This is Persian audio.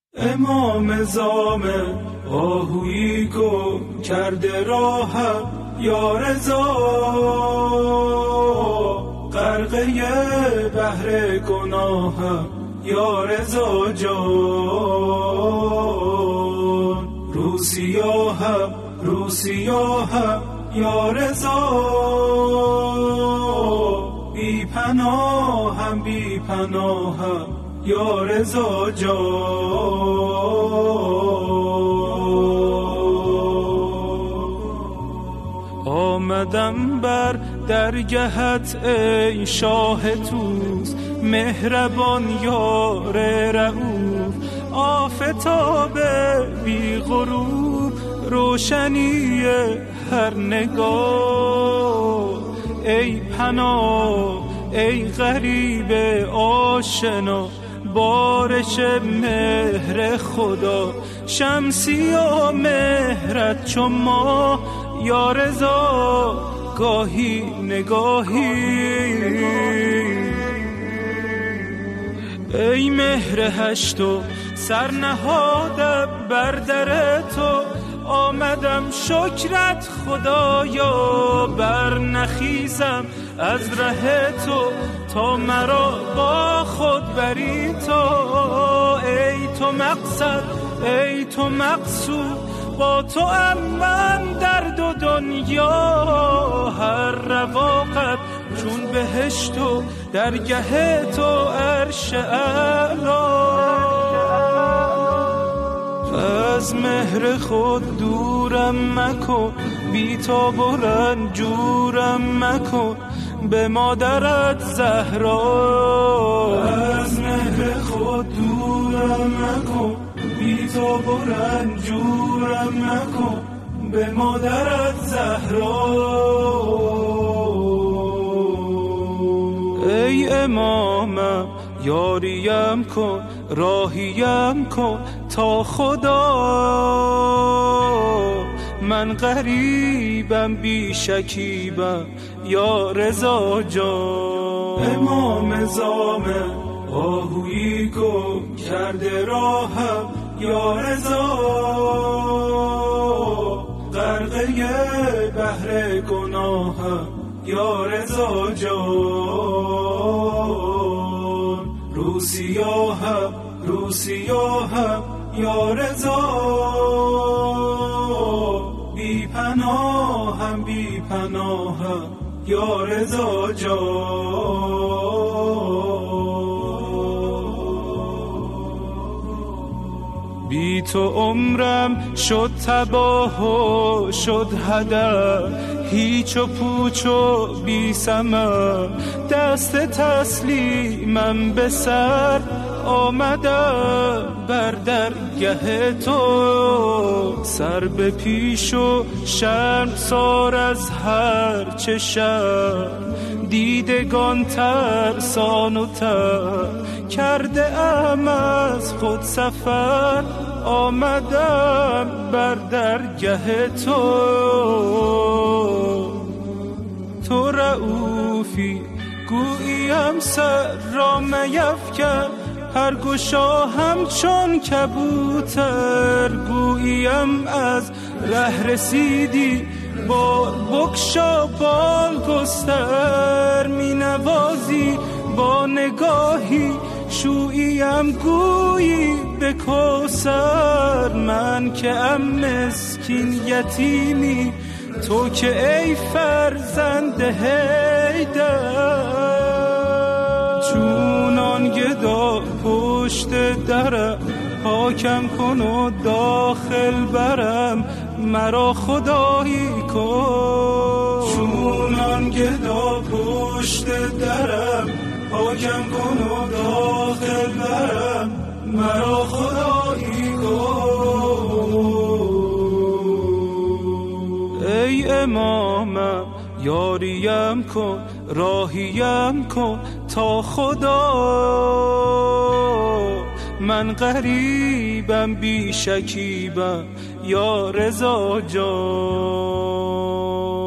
امام زامن آهویی گم کرده راهم یا رضا، غرقه بحر گناهم یا رضا جان. رو سیاهم یا رضا، بی پناهم یا رضا جان. آمدم بر درگهت ای شاه توس، مهربان یار رؤوف، آفتاب بی غروب، روشنی هر نگاه. ای پناه ای غریب آشنا، بارش مهر خدا، شمسی و مهرت چو ماه یا رضا، گاهی نگاهی. ای مهر هشتو سر نهادم بر در تو، آمدم شکرت خدایا، بر نخیزم از ره تو، تا مرا با خود بری تو. ای تو مقصد ای تو مقصود، با تو من در دو دنیا. هر رواقت چون بهشت و درگه تو عرش اعلا. از مهر خود دورم مکن، بی تاب و رنجورم مکن، به مادرت زهرا. از مهر خود دورم مکن، بی تاب و رنجورم مکن، به مادرت زهرا. ای امامم یاریم کن، راهیم کن تا خدا. من غریبم بی شکیبم یا رضا جان. امام زامن آهویی گم کرده راهم یا رضا، غرقه بحر گناهم یا رضا جان. رو سیاهم یا رضا، بی پناهم یا رضا جان. بی تو عمرم شد تباه و شد هدر، هیچ و پوچ و بی ثمر، دست تسلیمم به سر، آمدم بر درگه تو. سر به پیش و شرمسار از هر چه شر، دیدگان ترسان و تر، کرده ام از خود سفر، آمدم بر درگه تو. تو رؤوفی گوییم سر را میفکن، هر گشا همچون کبوتر، گوییم از ره رسیدی بال بکشا بال گستر. می نوازی با نگاهی شوییم گویی به کوثر. من که ام مسکین یتیمی، تو که ای فرزند حیدر. چونان گدا پشت درم، پاکم کن و داخل برم، مرا خدایی کن. چونان گدا پشت درم، پاکم کن و داخل برم، مرا خدایی کن. ای امامم یاریم کن، راهیم کن تا خدا. من غریبم بی شکیبم یا رضا جان.